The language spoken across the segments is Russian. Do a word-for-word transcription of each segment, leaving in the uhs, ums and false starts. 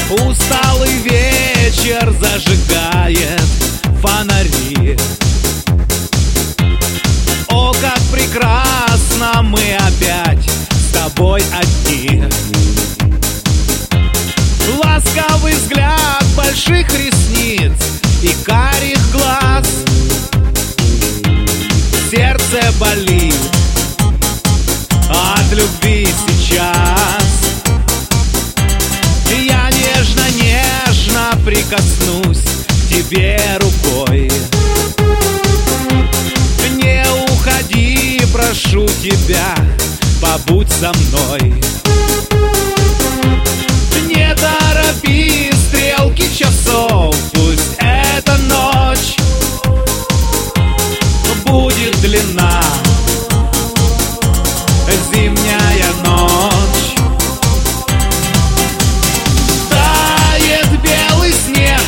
Усталый вечер зажигает фонари. О, как прекрасно мы опять с тобой одни. Ласковый взгляд больших ресниц и карих глаз. Сердце болит от любви сейчас. Я нежно-нежно прикоснусь к тебе рукой. Не уходи, прошу тебя, побудь со мной. Не торопи стрелки часов, пусть эта ночь будет длинна, зимняя ночь. Тает белый снег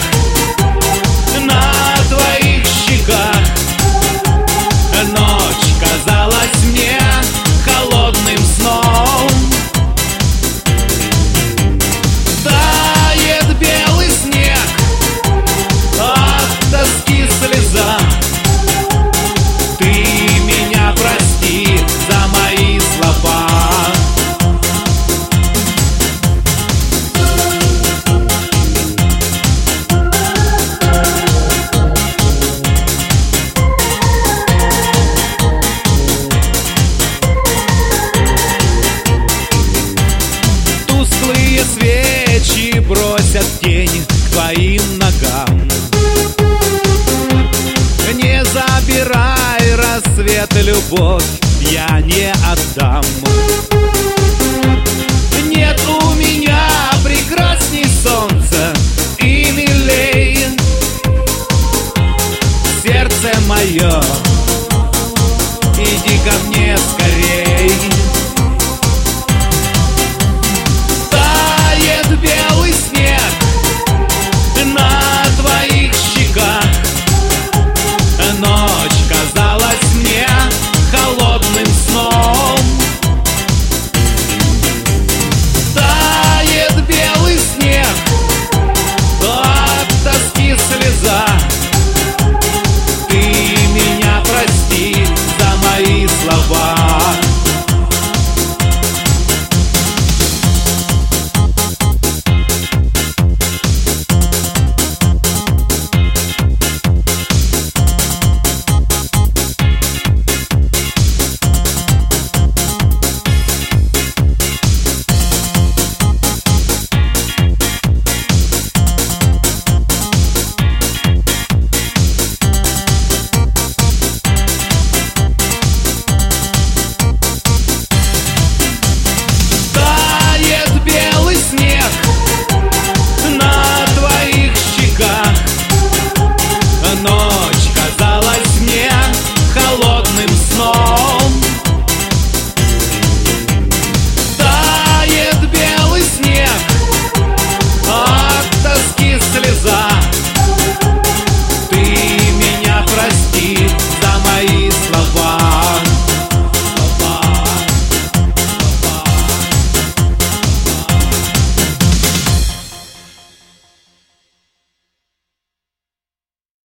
на твоих щеках. Ночь казалась мне холодным сном. Тает белый снег, от тоски слеза. Ты меня прости за мои слова. Тусклые свечи бросят тень к твоим ногам. Не забирай рассвет, любовь я не отдам.